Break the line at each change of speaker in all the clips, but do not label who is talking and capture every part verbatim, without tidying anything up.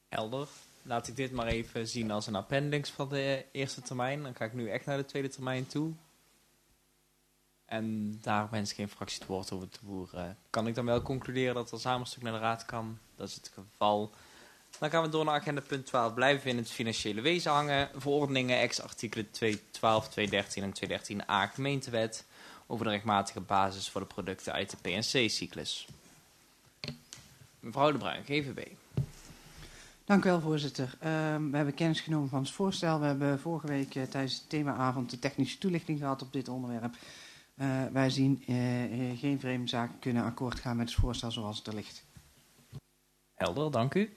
Helder. Laat ik dit maar even zien als een appendix van de eerste termijn. Dan ga ik nu echt naar de tweede termijn toe. En daar wens ik geen fractie het woord over te voeren. Kan ik dan wel concluderen dat er samenstuk naar de raad kan? Dat is het geval. Dan gaan we door naar agenda punt twaalf. Blijven we in het financiële wezen hangen. Verordeningen ex-artikelen tweehonderdtwaalf, tweehonderddertien en tweehonderddertien a gemeentewet. Over de rechtmatige basis voor de producten uit de P en C-cyclus. Mevrouw De Bruin, G V B.
Dank u wel, voorzitter. Uh, we hebben kennis genomen van het voorstel. We hebben vorige week uh, tijdens de themaavond de technische toelichting gehad op dit onderwerp. Uh, wij zien uh, geen vreemde zaken kunnen akkoord gaan met het voorstel zoals het er ligt.
Helder, dank u.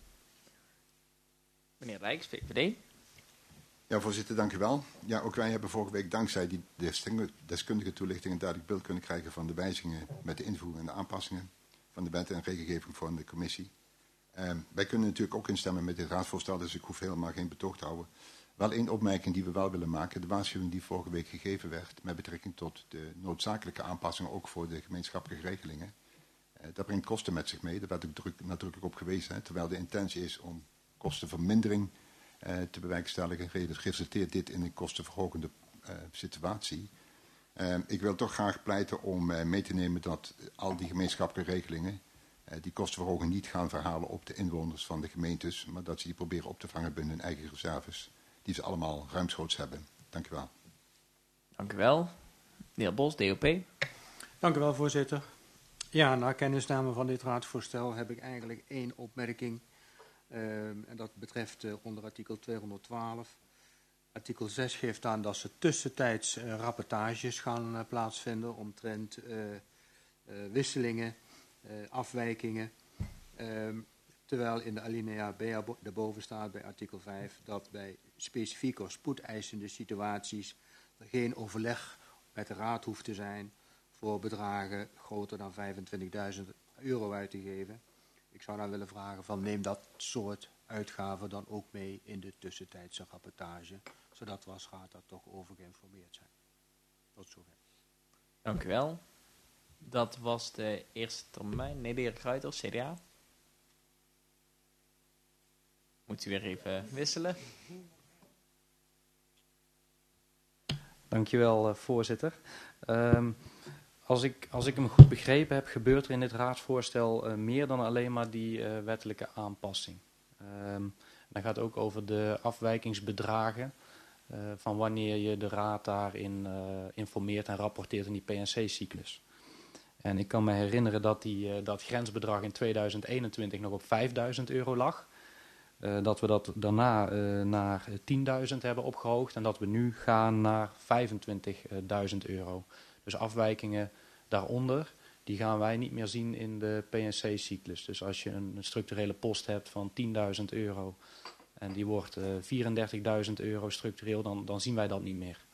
Meneer Rijks, V V D.
Ja, voorzitter, dank u wel. Ja, ook wij hebben vorige week dankzij die deskundige toelichting een duidelijk beeld kunnen krijgen van de wijzigingen met de invoering en de aanpassingen van de wet en regelgeving voor de commissie. Uh, wij kunnen natuurlijk ook instemmen met dit raadsvoorstel, dus ik hoef helemaal geen betoog te houden. Wel één opmerking die we wel willen maken. De waarschuwing die vorige week gegeven werd met betrekking tot de noodzakelijke aanpassingen ook voor de gemeenschappelijke regelingen. Uh, dat brengt kosten met zich mee, daar werd ook druk, nadrukkelijk op gewezen. Hè, terwijl de intentie is om kostenvermindering uh, te bewerkstelligen, resulteert dit in een kostenverhogende uh, situatie. Uh, ik wil toch graag pleiten om uh, mee te nemen dat al die gemeenschappelijke regelingen uh, die kostenverhoging niet gaan verhalen op de inwoners van de gemeentes, maar dat ze die proberen op te vangen binnen hun eigen reserves, die ze allemaal ruimschoots hebben. Dank u wel.
Dank u wel. De heer Bos, D O P.
Dank u wel, voorzitter. Ja, na kennisname van dit raadsvoorstel heb ik eigenlijk één opmerking. Uh, en dat betreft uh, onder artikel tweehonderdtwaalf. Artikel zes geeft aan dat ze tussentijds uh, rapportages gaan uh, plaatsvinden omtrent uh, uh, wisselingen, uh, afwijkingen. Uh, terwijl in de alinea B daarboven staat bij artikel vijf dat bij specifieke of spoedeisende situaties er geen overleg met de raad hoeft te zijn voor bedragen groter dan vijfentwintigduizend euro uit te geven. Ik zou dan willen vragen van neem dat soort uitgaven dan ook mee in de tussentijdse rapportage, zodat we als raad daar toch over geïnformeerd zijn. Tot zover.
Dank u wel. Dat was de eerste termijn. Nee, de heer Kruijters, C D A. Moet u weer even wisselen.
Dankjewel, uh, voorzitter. Um, als, ik, als ik hem goed begrepen heb, gebeurt er in dit raadsvoorstel uh, meer dan alleen maar die uh, wettelijke aanpassing. Um, dan gaat het ook over de afwijkingsbedragen uh, van wanneer je de raad daarin uh, informeert en rapporteert in die P en C-cyclus. En ik kan me herinneren dat die, uh, dat grensbedrag in tweeduizend eenentwintig nog op vijfduizend euro lag. Uh, dat we dat daarna uh, naar tienduizend hebben opgehoogd en dat we nu gaan naar vijfentwintigduizend euro. Dus afwijkingen daaronder, die gaan wij niet meer zien in de P en C-cyclus. Dus als je een structurele post hebt van tienduizend euro en die wordt uh, vierendertigduizend euro structureel, dan, dan zien wij dat niet meer.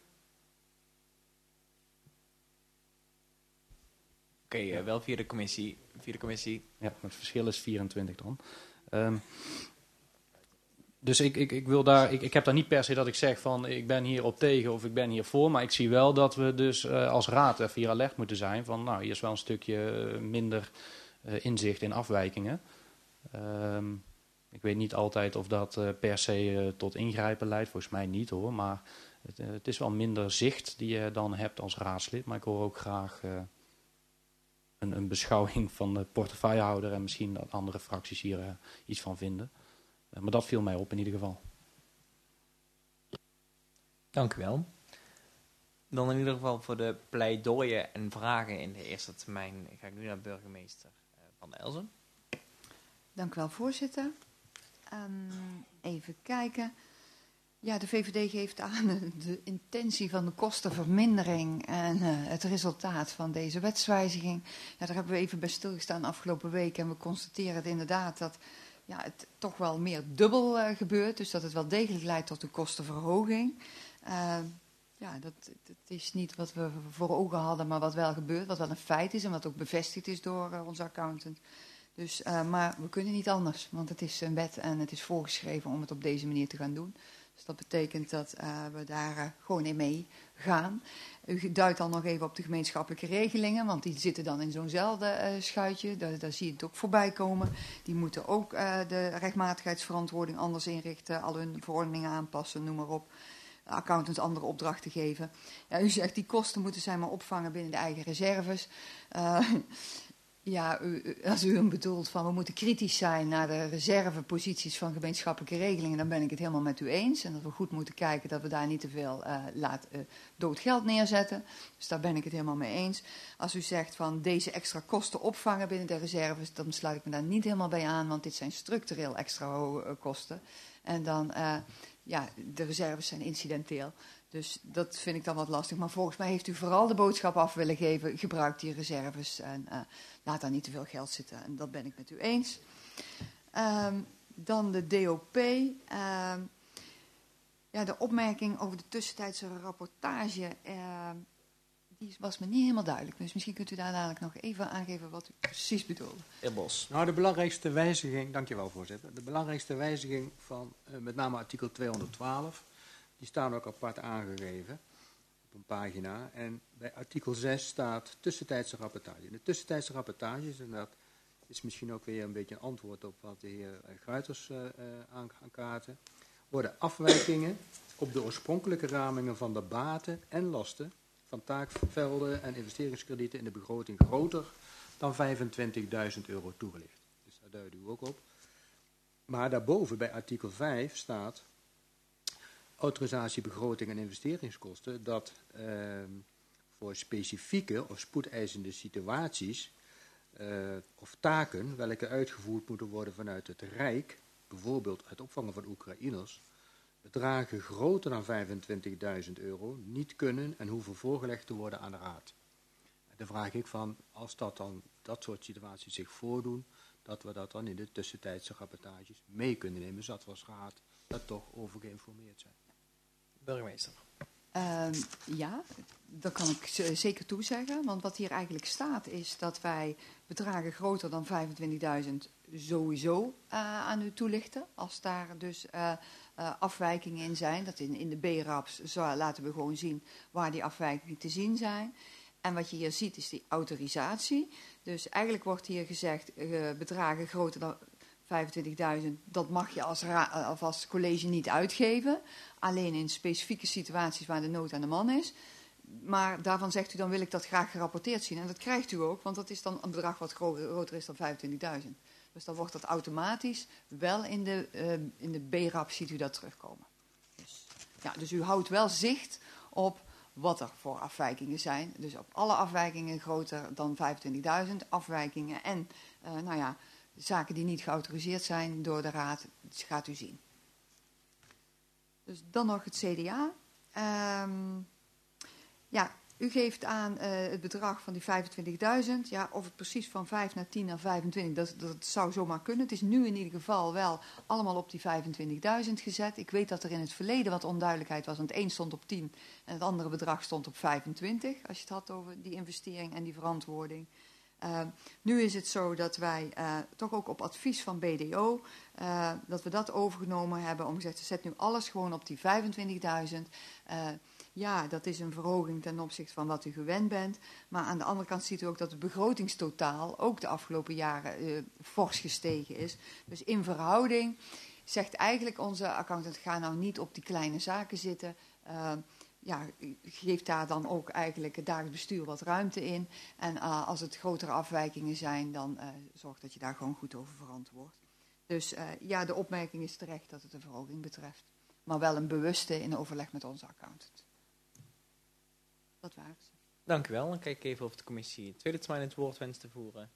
Oké, okay, uh, wel via de commissie. Via de commissie.
Ja, het verschil is vierentwintig dan. Um, Dus ik, ik, ik, wil daar, ik, ik heb daar niet per se dat ik zeg van ik ben hier op tegen of ik ben hier voor. Maar ik zie wel dat we dus uh, als raad even hier alert moeten zijn van nou hier is wel een stukje uh, minder uh, inzicht in afwijkingen. Um, ik weet niet altijd of dat uh, per se uh, tot ingrijpen leidt, volgens mij niet hoor. Maar het, uh, het is wel minder zicht die je dan hebt als raadslid. Maar ik hoor ook graag uh, een, een beschouwing van de portefeuillehouder en misschien dat andere fracties hier uh, iets van vinden. Maar dat viel mij op in ieder geval.
Dank u wel. Dan in ieder geval voor de pleidooien en vragen in de eerste termijn ga ik nu naar burgemeester Van Elzen.
Dank u wel, voorzitter. Um, even kijken. Ja, de V V D geeft aan de intentie van de kostenvermindering en uh, het resultaat van deze wetswijziging. Ja, daar hebben we even bij stilgestaan afgelopen week en we constateren het inderdaad dat ja, het toch wel meer dubbel uh, gebeurt. Dus dat het wel degelijk leidt tot een kostenverhoging. Uh, ja, dat, dat is niet wat we voor ogen hadden, maar wat wel gebeurt. Wat wel een feit is en wat ook bevestigd is door uh, onze accountant. Dus, uh, maar we kunnen niet anders, want het is een wet en het is voorgeschreven om het op deze manier te gaan doen. Dus dat betekent dat uh, we daar uh, gewoon in meegaan. U duidt dan nog even op de gemeenschappelijke regelingen, want die zitten dan in zo'nzelfde uh, schuitje. Daar, daar zie je het ook voorbij komen. Die moeten ook uh, de rechtmatigheidsverantwoording anders inrichten, al hun verordeningen aanpassen, noem maar op. Accountants andere opdrachten geven. Ja, u zegt die kosten moeten zij maar opvangen binnen de eigen reserves. Uh, ja, u, als u hem bedoelt van we moeten kritisch zijn naar de reserveposities van gemeenschappelijke regelingen, dan ben ik het helemaal met u eens. En dat we goed moeten kijken dat we daar niet te veel uh, laat, uh, dood geld neerzetten. Dus daar ben ik het helemaal mee eens. Als u zegt van deze extra kosten opvangen binnen de reserves, dan sluit ik me daar niet helemaal bij aan, want dit zijn structureel extra hoge kosten. En dan... Uh, Ja, de reserves zijn incidenteel. Dus dat vind ik dan wat lastig. Maar volgens mij heeft u vooral de boodschap af willen geven. Gebruik die reserves en uh, laat daar niet te veel geld zitten. En dat ben ik met u eens. Um, dan de D O P. Um, ja, de opmerking over de tussentijdse rapportage. Uh, die was me niet helemaal duidelijk. Dus misschien kunt u daar dadelijk nog even aangeven wat u precies bedoelde.
Heer Bos.
Nou, de belangrijkste wijziging, dankjewel voorzitter. De belangrijkste wijziging van uh, met name artikel tweehonderdtwaalf, die staan ook apart aangegeven op een pagina. En bij artikel zes staat tussentijdse rapportage. De tussentijdse rapportages, en dat is misschien ook weer een beetje een antwoord op wat de heer Gruiters uh, uh, aankaarten, worden afwijkingen op de oorspronkelijke ramingen van de baten en lasten van taakvelden en investeringskredieten in de begroting groter dan vijfentwintigduizend euro toegelicht. Dus daar duidt u ook op. Maar daarboven bij artikel vijf staat autorisatie, begroting en investeringskosten, dat uh, voor specifieke of spoedeisende situaties uh, of taken, welke uitgevoerd moeten worden vanuit het Rijk, bijvoorbeeld het opvangen van Oekraïners, bedragen groter dan vijfentwintigduizend euro niet kunnen en hoeven voorgelegd te worden aan de Raad. Dan vraag ik van, als dat dan dat soort situaties zich voordoen, dat we dat dan in de tussentijdse rapportages mee kunnen nemen, zodat we als Raad daar toch over geïnformeerd zijn.
Burgemeester.
Uh, ja, dat kan ik zeker toezeggen. Want wat hier eigenlijk staat is dat wij bedragen groter dan vijfentwintigduizend sowieso uh, aan u toelichten. Als daar dus uh, uh, afwijkingen in zijn. Dat in, in de B-raps zo laten we gewoon zien waar die afwijkingen te zien zijn. En wat je hier ziet is die autorisatie. Dus eigenlijk wordt hier gezegd uh, bedragen groter dan vijfentwintigduizend, dat mag je als, ra- of als college niet uitgeven. Alleen in specifieke situaties waar de nood aan de man is. Maar daarvan zegt u, dan wil ik dat graag gerapporteerd zien. En dat krijgt u ook, want dat is dan een bedrag wat groter is dan vijfentwintigduizend. Dus dan wordt dat automatisch wel in de, uh, in de B-rap ziet u dat terugkomen. Dus, ja, dus u houdt wel zicht op wat er voor afwijkingen zijn. Dus op alle afwijkingen groter dan vijfentwintigduizend afwijkingen. En uh, nou ja, zaken die niet geautoriseerd zijn door de Raad, gaat u zien. Dus dan nog het C D A. Um, ja, u geeft aan uh, het bedrag van die vijfentwintigduizend. Ja, of het precies van vijf naar tien naar vijfentwintig, dat, dat zou zomaar kunnen. Het is nu in ieder geval wel allemaal op die vijfentwintigduizend gezet. Ik weet dat er in het verleden wat onduidelijkheid was. Want het een stond op tien en het andere bedrag stond op vijfentwintig. Als je het had over die investering en die verantwoording. Uh, nu is het zo dat wij uh, toch ook op advies van B D O, uh, dat we dat overgenomen hebben om gezegd, zet nu alles gewoon op die vijfentwintigduizend. Uh, ja, dat is een verhoging ten opzichte van wat u gewend bent. Maar aan de andere kant ziet u ook dat het begrotingstotaal ook de afgelopen jaren uh, fors gestegen is. Dus in verhouding zegt eigenlijk onze accountant, ga nou niet op die kleine zaken zitten. Uh, Ja, geeft daar dan ook eigenlijk het dagelijks bestuur wat ruimte in. En uh, als het grotere afwijkingen zijn, dan uh, zorg dat je daar gewoon goed over verantwoordt. Dus uh, ja, de opmerking is terecht dat het een verhoging betreft. Maar wel een bewuste in overleg met onze accountant. Dat waren ze.
Dank u wel. Dan kijk ik even of de commissie tweede termijn het woord wenst te voeren.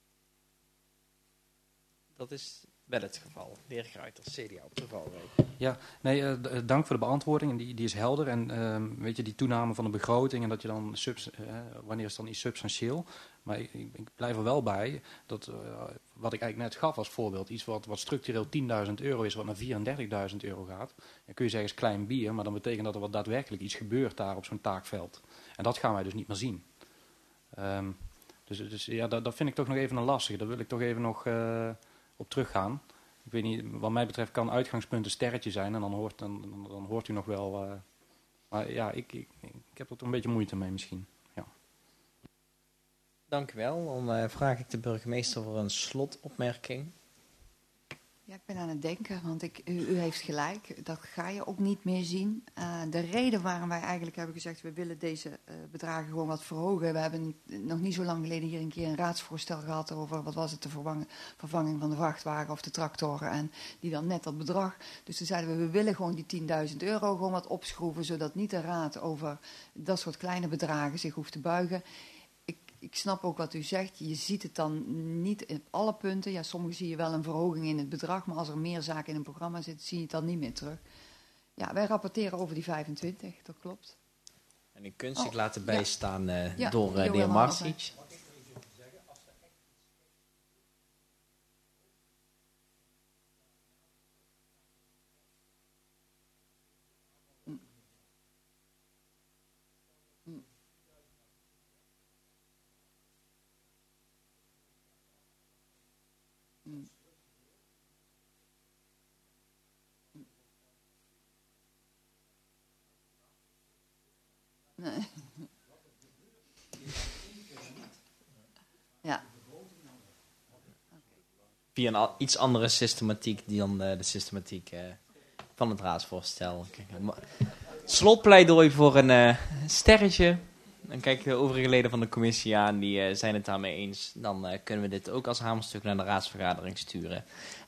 Dat is wel het geval. De heer Gruiters, C D A op de valreep.
Ja, nee, uh, dank voor de beantwoording. Die, die is helder. En uh, weet je, die toename van de begroting en dat je dan, subs, uh, wanneer is het dan iets substantieel? Maar ik, ik, ik blijf er wel bij dat, uh, wat ik eigenlijk net gaf als voorbeeld, iets wat, wat structureel tienduizend euro is, wat naar vierendertigduizend euro gaat. Dan kun je zeggen, is klein bier, maar dan betekent dat er wat daadwerkelijk iets gebeurt daar op zo'n taakveld. En dat gaan wij dus niet meer zien. Um, dus, dus ja, dat, dat vind ik toch nog even een lastige. Daar wil ik toch even nog uh, op teruggaan. ik weet niet, wat mij betreft kan uitgangspunt een sterretje zijn en dan hoort, dan, dan, dan hoort u nog wel... Uh, maar ja, ik, ik, ik heb er toch een beetje moeite mee misschien. Ja.
Dank u wel. Dan uh, vraag ik de burgemeester voor een slotopmerking.
Ja, ik ben aan het denken, want ik, u, u heeft gelijk. Dat ga je ook niet meer zien. Uh, de reden waarom wij eigenlijk hebben gezegd, we willen deze uh, bedragen gewoon wat verhogen. We hebben nog niet zo lang geleden hier een keer een raadsvoorstel gehad over, wat was het, de vervang, vervanging van de vrachtwagen of de tractor. En die dan net dat bedrag. Dus toen zeiden we, we willen gewoon die tienduizend euro gewoon wat opschroeven, zodat niet de raad over dat soort kleine bedragen zich hoeft te buigen. Ik snap ook wat u zegt. Je ziet het dan niet op alle punten. Ja, sommige zie je wel een verhoging in het bedrag. Maar als er meer zaken in een programma zitten, zie je het dan niet meer terug. Ja, wij rapporteren over die vijfentwintig. Dat klopt.
En u kunt zich
oh,
laten bijstaan uh,
ja.
door uh, de heer Marsic.
Nee. Ja.
Via een al, iets andere systematiek dan uh, de systematiek uh, van het raadsvoorstel. Slotpleidooi voor een uh, sterretje. Dan kijk ik de overige leden van de commissie aan, die uh, zijn het daarmee eens. Dan uh, kunnen we dit ook als hamerstuk naar de raadsvergadering sturen.